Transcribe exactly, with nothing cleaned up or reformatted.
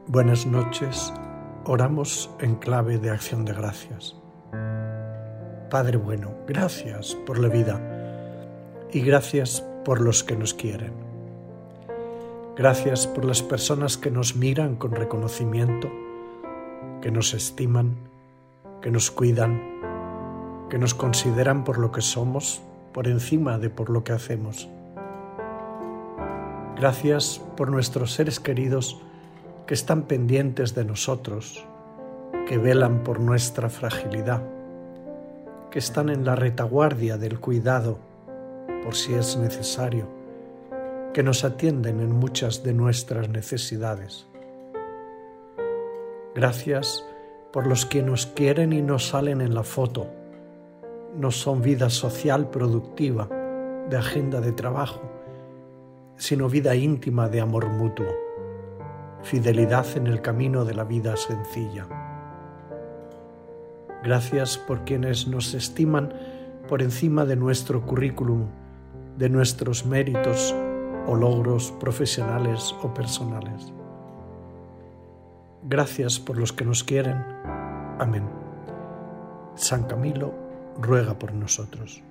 Buenas noches, oramos en clave de acción de gracias. Padre bueno, gracias por la vida y gracias por los que nos quieren. Gracias por las personas que nos miran con reconocimiento, que nos estiman, que nos cuidan, que nos consideran por lo que somos, por encima de por lo que hacemos. Gracias por nuestros seres queridos que están pendientes de nosotros, que velan por nuestra fragilidad, que están en la retaguardia del cuidado por si es necesario, que nos atienden en muchas de nuestras necesidades. Gracias por los que nos quieren y nos salen en la foto. No son vida social productiva, de agenda de trabajo, sino vida íntima de amor mutuo, fidelidad en el camino de la vida sencilla. Gracias por quienes nos estiman por encima de nuestro currículum, de nuestros méritos o logros profesionales o personales. Gracias por los que nos quieren. Amén. San Camilo ruega por nosotros.